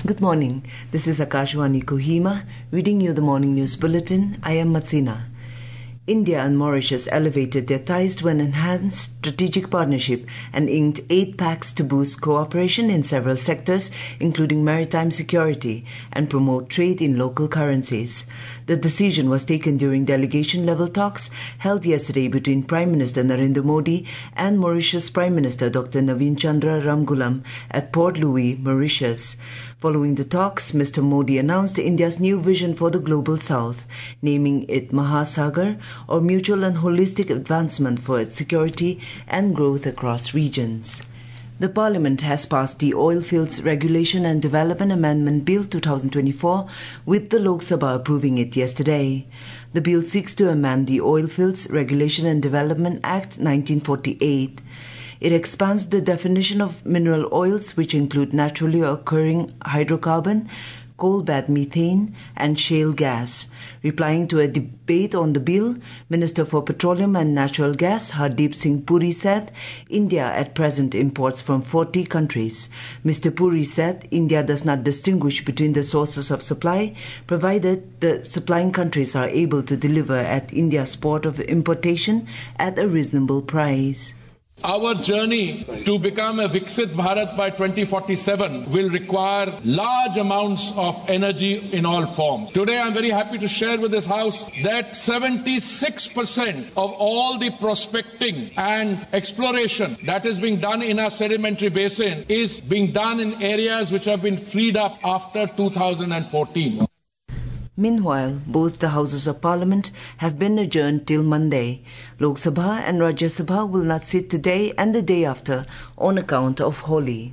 Good morning. This is Akashwani Kohima reading you the morning news bulletin. I am Matsina. India and Mauritius elevated their ties to an enhanced strategic partnership and inked 8 pacts to boost cooperation in several sectors, including maritime security, and promote trade in local currencies. The decision was taken during delegation-level talks held yesterday between Prime Minister Narendra Modi and Mauritius Prime Minister Dr. Naveen Chandra Ramgoolam at Port Louis, Mauritius. Following the talks, Mr. Modi announced India's new vision for the Global South, naming it Mahasagar, or Mutual and Holistic Advancement for its security and growth across regions. The Parliament has passed the Oilfields Regulation and Development Amendment Bill 2024, with the Lok Sabha approving it yesterday. The bill seeks to amend the Oilfields Regulation and Development Act 1948. It expands the definition of mineral oils, which include naturally occurring hydrocarbon, coal bed methane, and shale gas. Replying to a debate on the bill, Minister for Petroleum and Natural Gas Hardeep Singh Puri said India at present imports from 40 countries. Mr. Puri said India does not distinguish between the sources of supply, provided the supplying countries are able to deliver at India's port of importation at a reasonable price. Our journey to become a Viksit Bharat by 2047 will require large amounts of energy in all forms. Today I'm very happy to share with this House that 76% of all the prospecting and exploration that is being done in our sedimentary basin is being done in areas which have been freed up after 2014. Meanwhile, both the Houses of Parliament have been adjourned till Monday. Lok Sabha and Rajya Sabha will not sit today and the day after on account of Holi.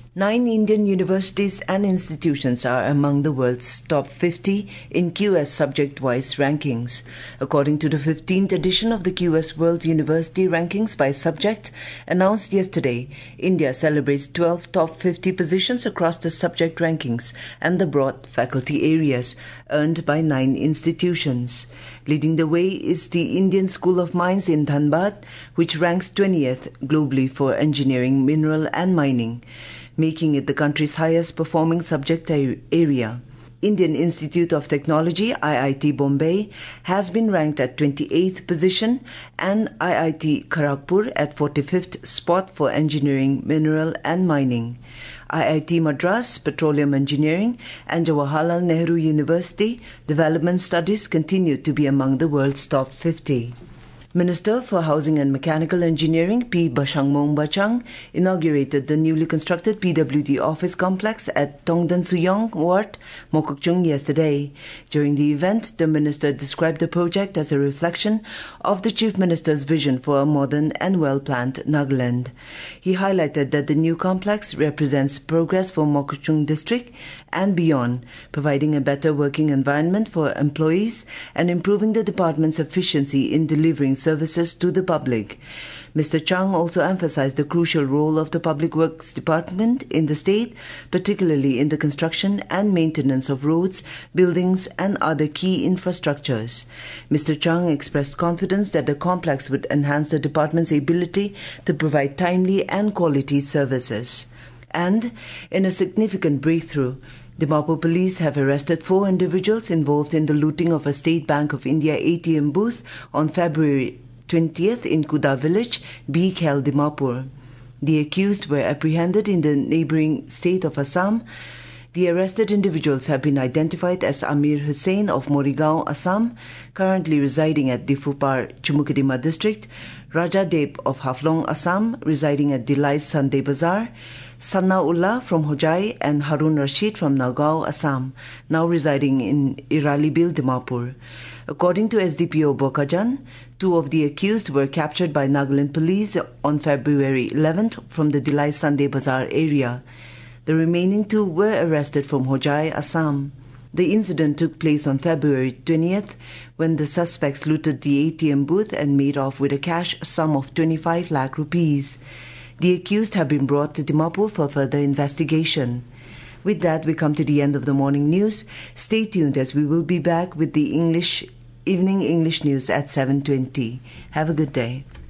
9 Indian universities and institutions are among the world's top 50 in QS subject-wise rankings. According to the 15th edition of the QS World University Rankings by Subject, announced yesterday, India celebrates 12 top 50 positions across the subject rankings and the broad faculty areas earned by 9 institutions. Leading the way is the Indian School of Mines in Dhanbad, which ranks 20th globally for engineering, mineral and mining, making it the country's highest performing subject area. Indian Institute of Technology, IIT Bombay, has been ranked at 28th position and IIT Kharagpur at 45th spot for engineering, mineral and mining. IIT Madras, Petroleum Engineering and Jawaharlal Nehru University, Development Studies continue to be among the world's top 50. Minister for Housing and Mechanical Engineering P. Bashangmong Bachang inaugurated the newly constructed PWD office complex at Tongdan Suyong Ward, Mokokchung yesterday. During the event, the minister described the project as a reflection of the Chief Minister's vision for a modern and well-planned Nagaland. He highlighted that the new complex represents progress for Mokokchung district and beyond, providing a better working environment for employees and improving the department's efficiency in delivering services to the public. Mr. Chang also emphasized the crucial role of the Public Works Department in the state, particularly in the construction and maintenance of roads, buildings and other key infrastructures. Mr. Chang expressed confidence that the complex would enhance the department's ability to provide timely and quality services. And, in a significant breakthrough, Dimapur police have arrested 4 individuals involved in the looting of a State Bank of India ATM booth on February 20th in Kuda village, Bhikhel, Dimapur. The accused were apprehended in the neighbouring state of Assam. The arrested individuals have been identified as Amir Hussain of Morigaon, Assam, currently residing at Difupar, Chumukadima district, Raja Deb of Haflong, Assam, residing at Dilai Sunday Bazaar, Sanna Ullah from Hojai and Harun Rashid from Nagaon, Assam, now residing in Iralibil, Dimapur. According to SDPO Bokajan, 2 of the accused were captured by Nagaland police on February 11th from the Dilai Sunday Bazaar area. The remaining 2 were arrested from Hojai, Assam. The incident took place on February 20th when the suspects looted the ATM booth and made off with a cash sum of 25 lakh rupees. The accused have been brought to Dimapur for further investigation. With that, we come to the end of the morning news. Stay tuned as we will be back with the evening English news at 7:20. Have a good day.